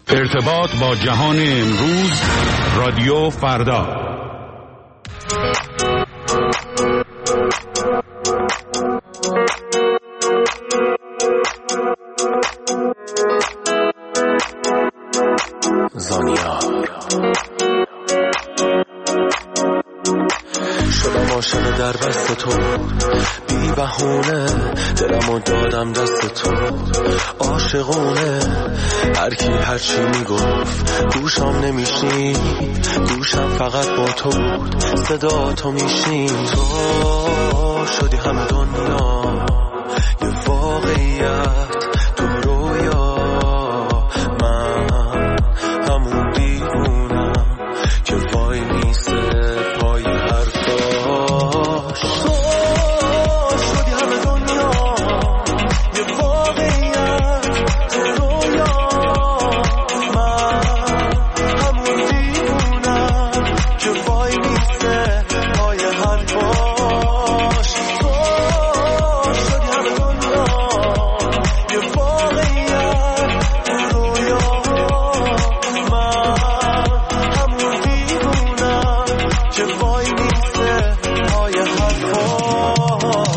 ارتباط با جهان امروز، رادیو فردا. زانیا شدم عاشق در بست تو، بی بهونه دلمو دادم دست تو، عاشقونه هر کی هر چی میگفت گوشم نمیشنید، گوشم فقط با تو بود، صدا تو میشنید. تو شدی همه دنیا یه واقعیت تو رویا، من همون دیوونم که وای میسه پای حرفاش. تو شدی همه دنیا یه واقعیت تو رویا، من همون دیوونم که وای میسه پای حرفاش. تو شدی همه دنیا یه واقعیت تو رویا، من همون دیوونم که وای میسه پای حرفاش.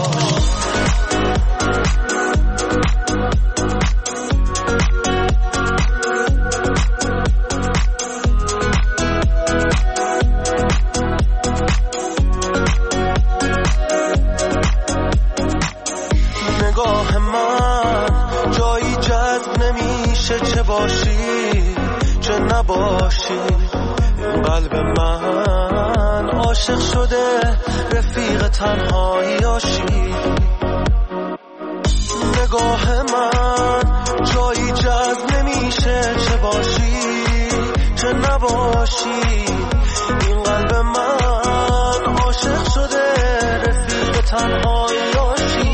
نگاه من جایی جذب نمیشه، چه باشی چه نباشی، این قلب من عاشق شده رفیق تنهاییاشی. نگاه من جایی جذب نمیشه، چه باشی چه نباشی، این قلب من عاشق شده رفیق تنهاییاشی.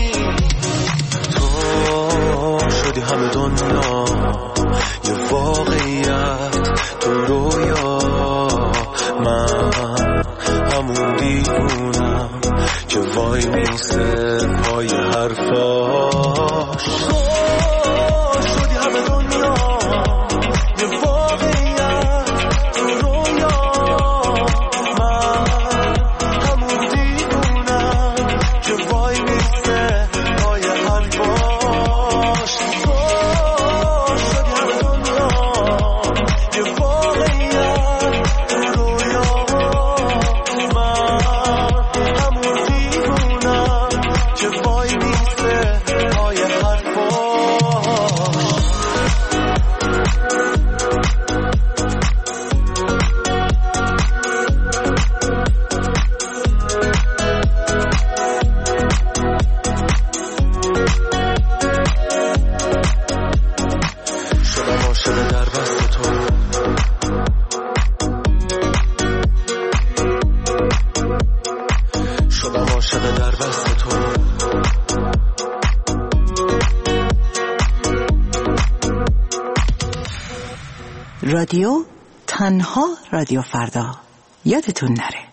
تو شدی همه دنیا یه واقعیت تو رویا، من همون دیوونم که وای میسه پای حرفاش. تو شدی همه دنیا یه واقعیت تو رویا، من همون دیوونم که وای میسه پای حرفاش. تو شدی همه دنیا یه واقعیت تو رویا، من همون دیوونم که وای میسه پای حرفاش. شدم عاشق در بست تو، شدم عاشق در بست تو. رادیو تنها رادیو فردا، یادتون نره.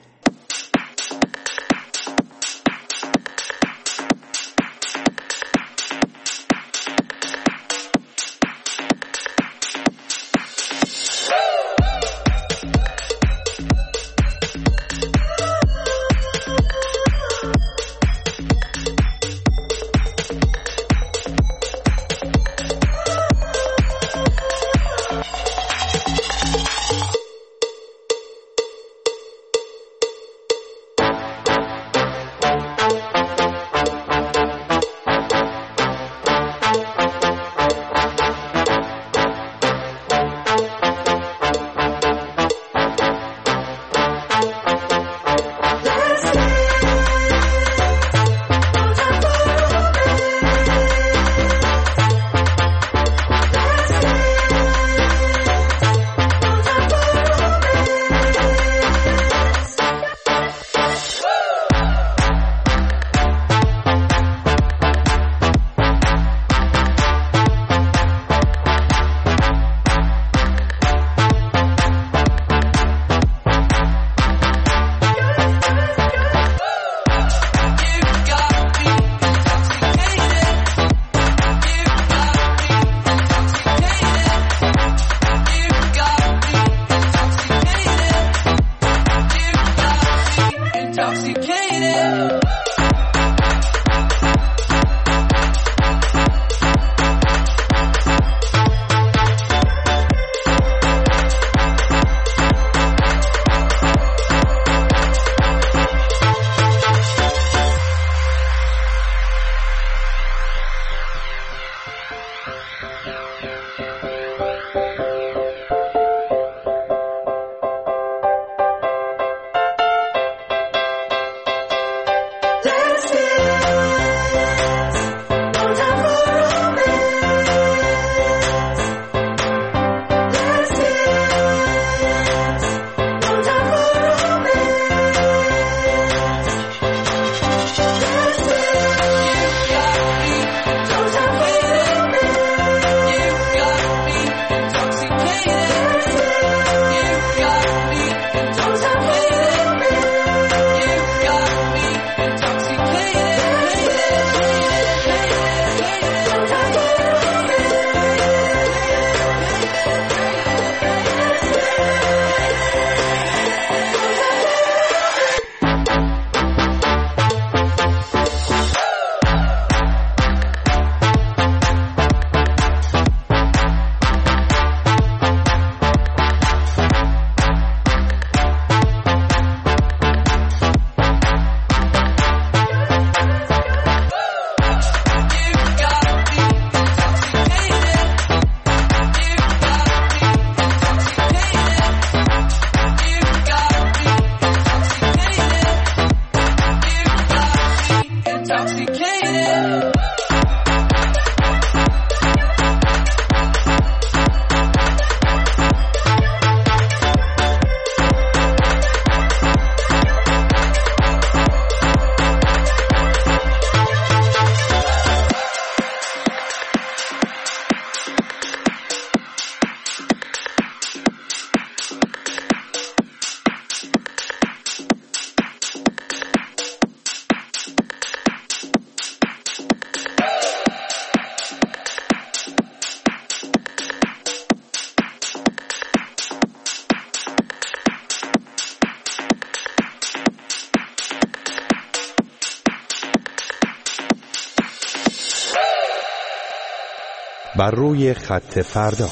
بر روی خط فردا.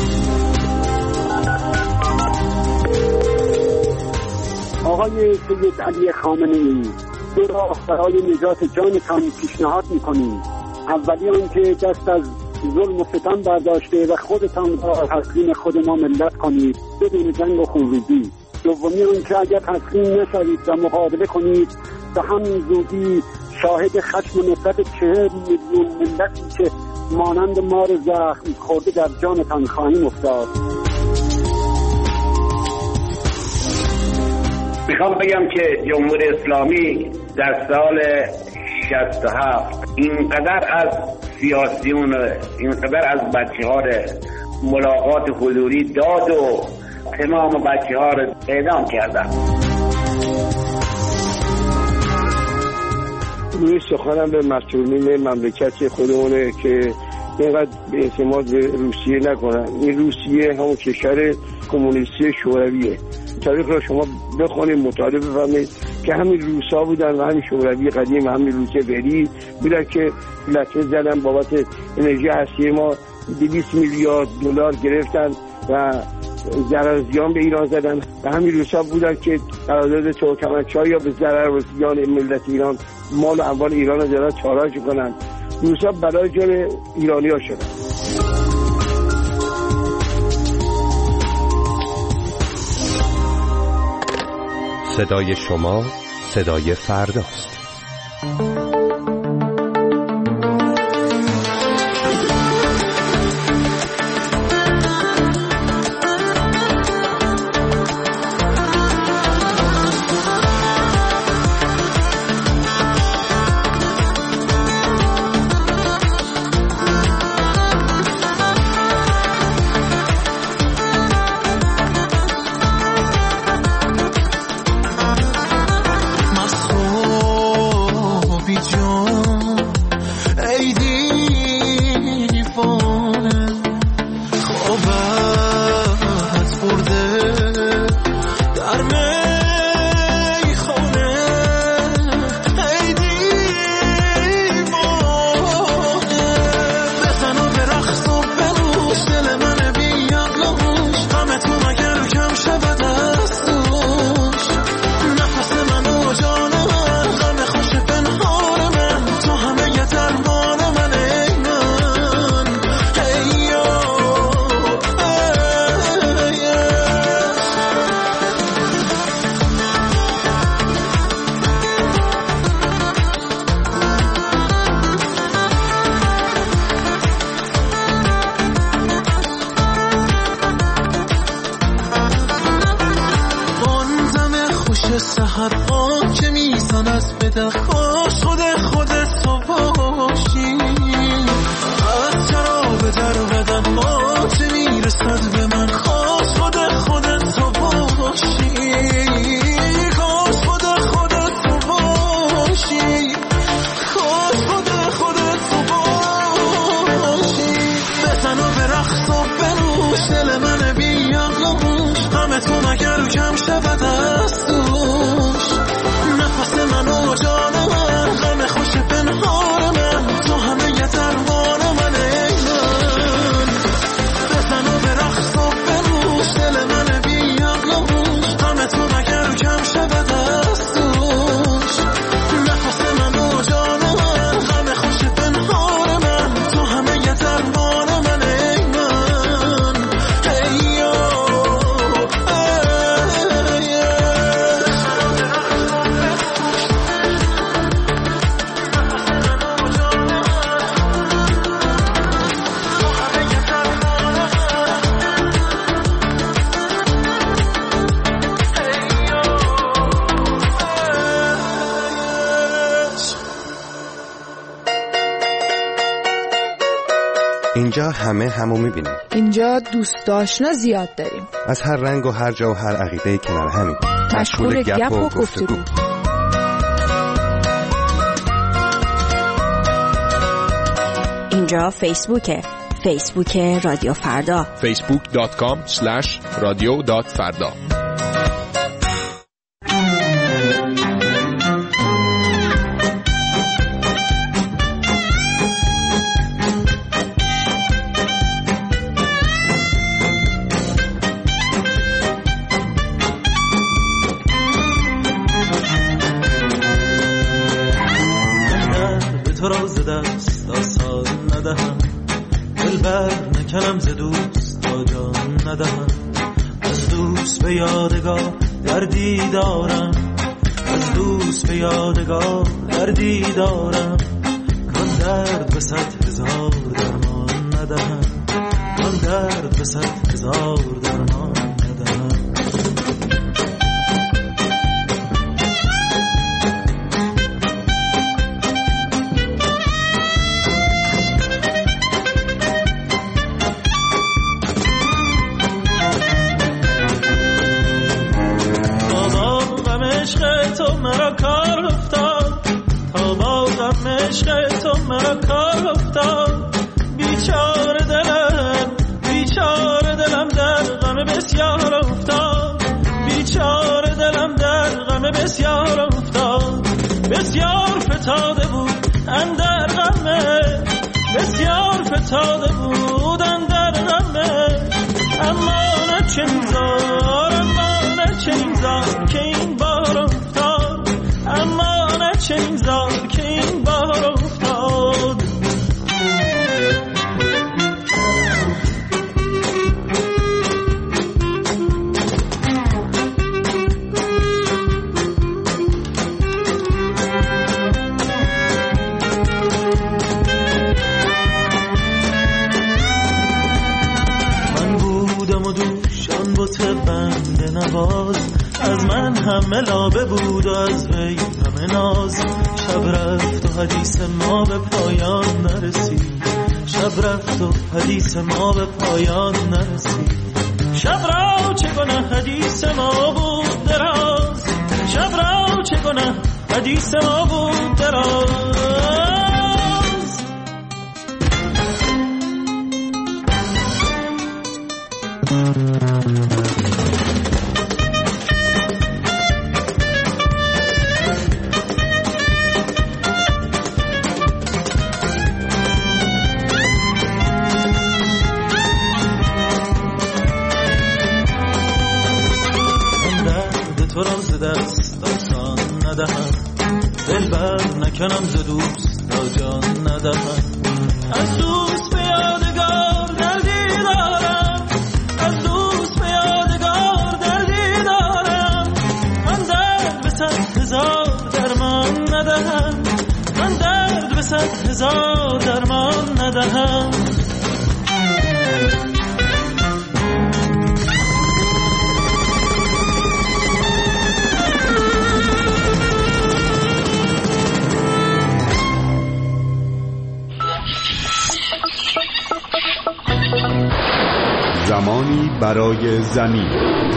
آقای سید علی خامنه‌ای، دو راه برای نجات جانتان پیشنهاد می‌کنیم. اولی آنکه دست از ظلم و ستم برداشته و خودتان را تسلیم خود ما ملت کنید بدون جنگ و خونریزی. دومی آنکه اگر تسلیم نشوید و مقابله کنید به همین زودی شاهد خشم و نفرت 40 میلیون ملتی که مانند مار زخم خورده در جانتان خواهیم افتاد. میخوام بگم که جمهوری اسلامی در سال 67 اینقدر از سیاسیون، اینقدر از بچه‌ها ملاقات حضوری داد و تمام بچه‌ها رو اعدام کردن. روی سخنم به مسئولین مملکت خودمونه که اینقدر به اعتماد به روسیه نکنن. این روسیه همون کشور کمونیستی شورویه. تاریخ را شما بخونید، مطالعه بفهمید که همین روسا بودن و همین شوروی قدیم، همین روسیه بری بودن که لطمه زدن بابت انرژی هستی ما 200 میلیارد دلار گرفتن و ضرر زیان به ایران زدن و همین روسا بودن که قرارداد ترکمنچای یا به ضرر و زیان ملت ایران مال و اموال ایران رو دارن تاراج کنن. روسا برای جان ایرانی‌ها شدن. صدای شما صدای فرداست. نور سحرها که میزن از بدخواش خودت تو باشی. از شراب در قدم ها که میرسد به من خواست خودت تو باشی. کاش خودت تو باشی. کاش خودت تو باشی. بزن و به رقص و بروش دل من بی‌عقل‌وش غم تو مگر کم شود از دوش. نفس من و جان من غم خوش پنهان من تو همه ی درمان من ای من. بزن و به رقص و بروش دل من بی‌عقل‌وش غم تو مگر کم شود از دوش. نفس من و جان من غم خوش پنهان من تو همه ی درمان من ای من. ای اینجا همه همو میبینیم. اینجا دوست آشنا زیاد داریم. از هر رنگ و هر جا و هر عقیده کنار همین. مشغول گپ و گفتگو. اینجا فیسبوک رادیو فردا. facebook.com/radio.farda. تو را ز دست آسان ندهم، دلبر نکنم ز دوست تا جان ندهم. از دوست به یادگار دردی دارم، از دوست به یادگار دردی دارم. کان درد به 100,000 درمان ندهم، کان درد به 100,000 درمان ندهم. تو مرا کار افتاد، تا با غم عشق تو مرا کار افتاد. بیچاره دلم در غم بسیار افتاد، بیچاره دلم در غم بسیار افتاد. بسیار فتاده بود اندر غمه، بسیار فتاده بود اندر غمه. اما نه چنین زار که این بار افتاد، اما نه چنین زار که این بار افتاد. من بودم و دوشان بت بنده نواز، از من همه لابه بود و از وی همه ناز. شب رفت و حدیث ما به پایان نرسید، شب رفت و حدیث ما به پایان نرسید. شب را چگونه حدیث ما بود دراز، شب را چگونه حدیث ما بود دراز. تو را ز دست آسان ندهم، دلبر نکنم ز دوست تا جان ندهم. از دوست به یادگار دردی دارم، از دوست به یادگار دردی دارم. من درد به 100,000 درمان ندهم، من درد به 100,000 درمان ندهم. زمانی برای زمین.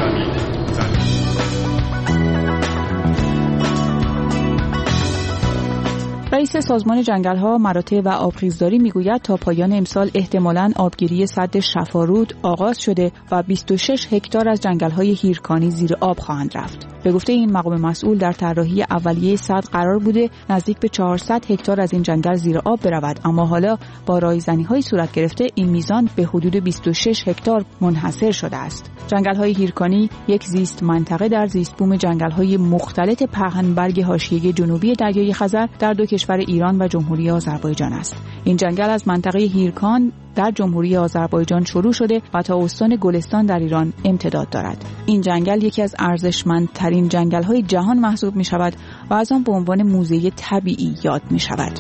رئیس سازمان جنگل‌ها، مراتع و آبخیزداری میگوید تا پایان امسال احتمالاً آبگیری سد شفارود آغاز شده و 26 هکتار از جنگل‌های هیرکانی زیر آب خواهند رفت. به گفته این مقام مسئول در طراحی اولیه سد قرار بوده نزدیک به 400 هکتار از این جنگل زیر آب برود، اما حالا با رایزنی‌های صورت گرفته این میزان به حدود 26 هکتار منحصر شده است. جنگل‌های هیرکانی یک زیست منطقه در زیست بوم جنگل‌های مختلط پهنبرگ حاشیه جنوبی دریای خزر در دو کشور ایران و جمهوری آذربایجان است. این جنگل از منطقه هیرکان در جمهوری آذربایجان شروع شده و تا استان گلستان در ایران امتداد دارد. این جنگل یکی از ارزشمندترین جنگل‌های جهان محسوب می‌شود و از آن به عنوان موزه طبیعی یاد می‌شود.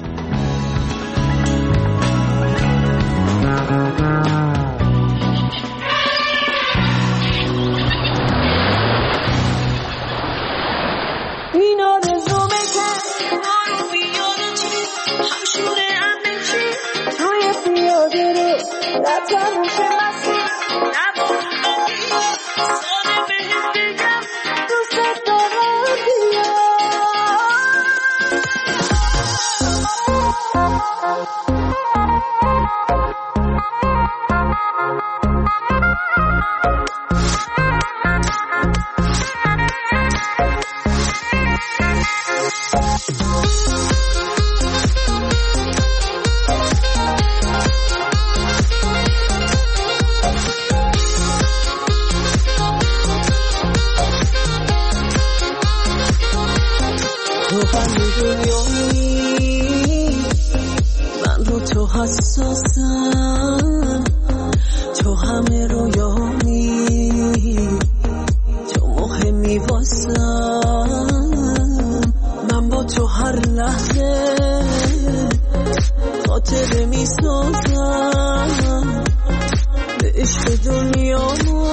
حساسم، تو همه رویانی، تو مهمی واسم، من با تو هر لحظه خاطره می سازم، به عشق دنیا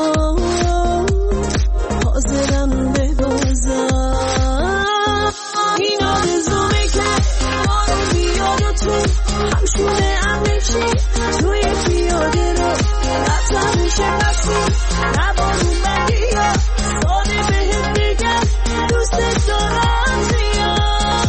حاضرم ببازم. این آرزومه که بارو بیاد و تو همشونه امنشی توی پیاده رو نتم میشه مسیر نبارون بگیا ساده بهت بگم دوست دارم زیاد.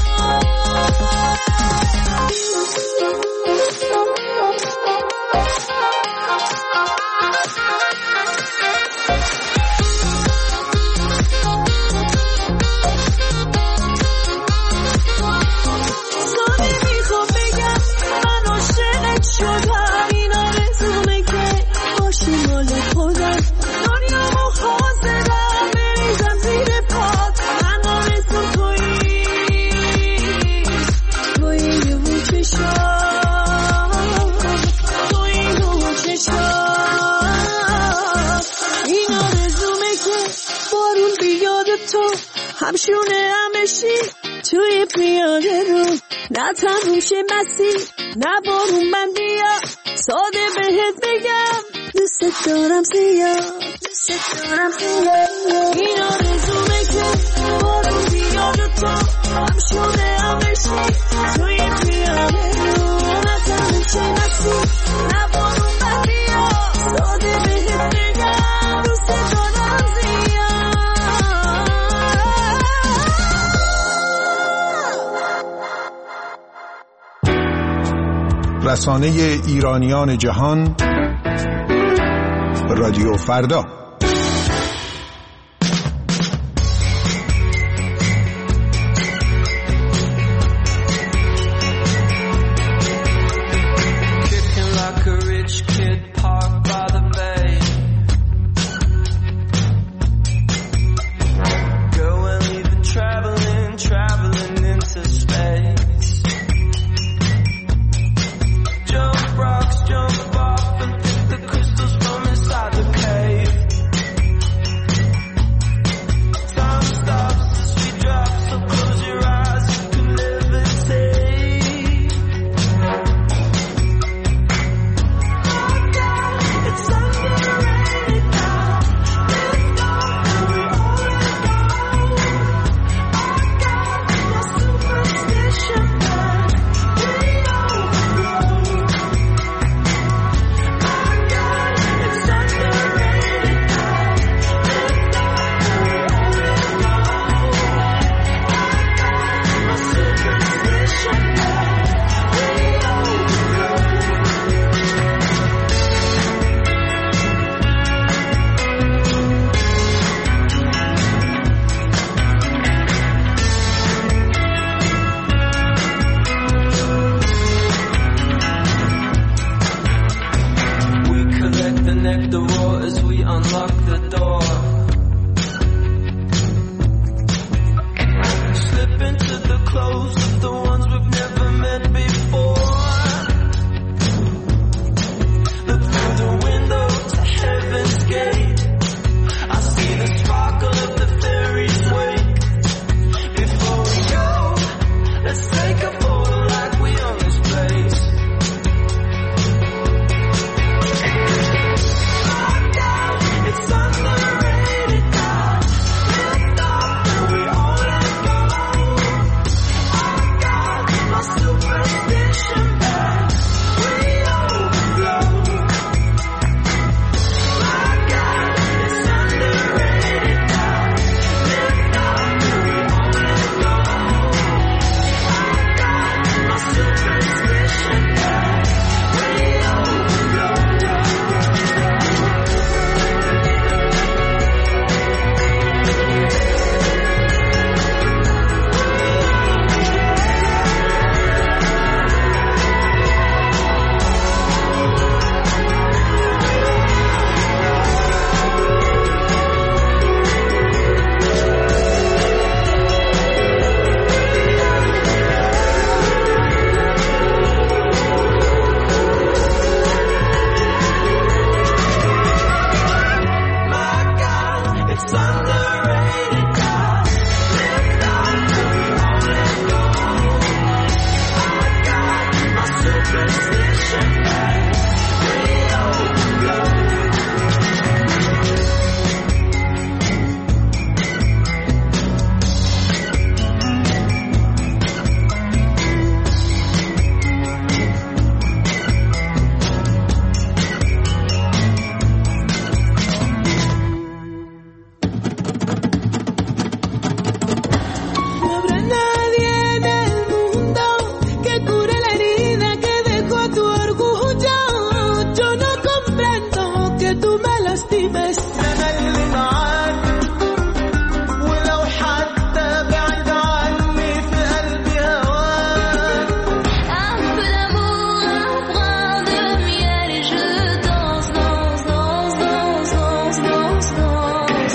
همشونه همشی توی پیاده رو نتموم شه مسیر نبارون من بیا ساده بهت بگم دوست دارم زیاد دوست دارم زیاد. این آرزومه که بارون بیاد و تو همشونه همشی توی پیاده رو نتموم شه مسیر نبارون من بیا ساده بهت بگم دوست دارم زیاد. رسانه ایرانیان جهان، رادیو فردا. Jump rocks, jump off and pick the crystals from inside the cave. connect the roar as we unlock the door. Slip into the clothes of the ones we've never met before. Look through the window to heaven's gate. I see the sparkle of the fairies wake. Before we go, let's take a photo like we own this place. It's underrated, God. Lift up and we all let go. I got my superstition back. We overflow. My God, it's underrated, God. Lift up and we all let go. I got my superstition back. We overflow. My God, it's underrated, God. Lift up and we all let go. I got my superstition back. We overflow. No habrá nadie en el mundo que cure la herida que dejó tu orgullo. Yo no comprendo que tú me lastimes. أنا اللي معاك ولو حتى بعد عني في قلبي هواك. Un peu d'amour, un brin de miel et je danse, danse, danse, danse, danse, danse,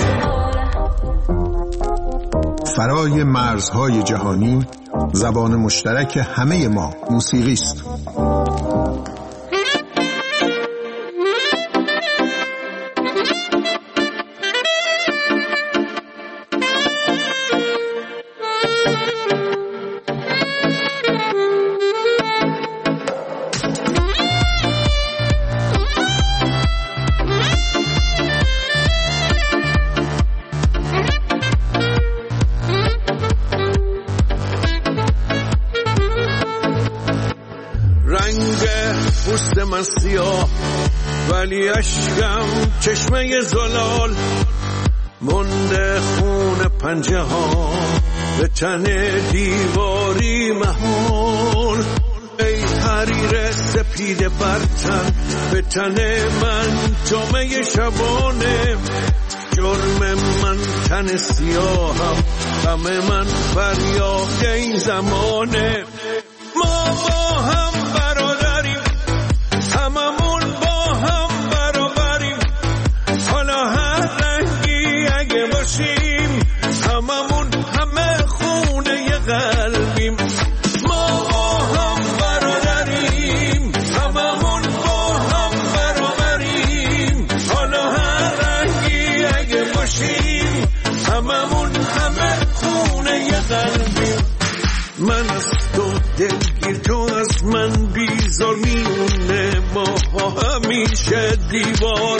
danse. فرای مرزهای جهانی زبان مشترک همه ما موسیقی است. رنگ پوست من سیاه ولی اشکم چشمه زلال مونده خون پنجه ها به تن دیواری مهول ای حریر سپید برتن به تن من جامه شبانه جرم من تن سیاهم غم من فریاد این زمانه ما با هم برادریم هممون با هم برابریم حالا هر رنگی اگه باشیم هممون همه خونه قلبیم ما با هم برادریم هممون با هم برابریم حالا هر رنگی اگه باشیم هممون همه خونه قلبیم من از تو دلگیر تو از من بیزار میونه ما همیشه دیوار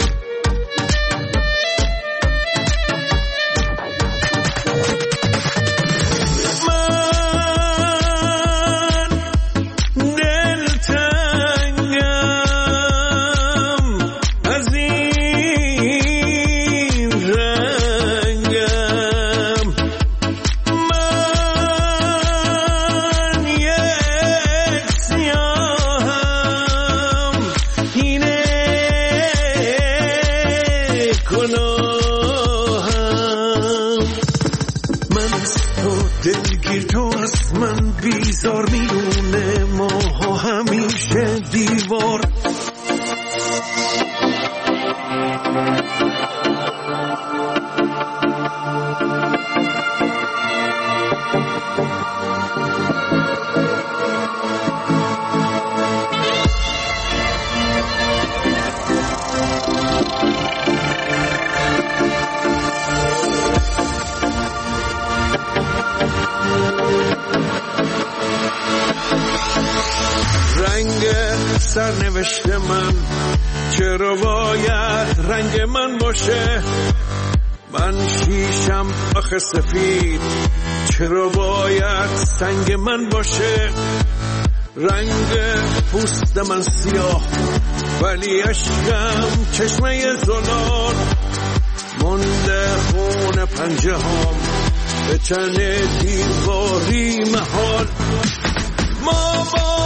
دلگیر تو از من بیزار میونه ما همیشه دیوار بهشت من چرا باید رنگ من باشه؟ من شیشم آخه سفید چرا باید سنگ من باشه؟ رنگ پوست من سیاه ولی اشکم چشمه زلال مونده خون پنجه هم به چنه دیواری محال. ما با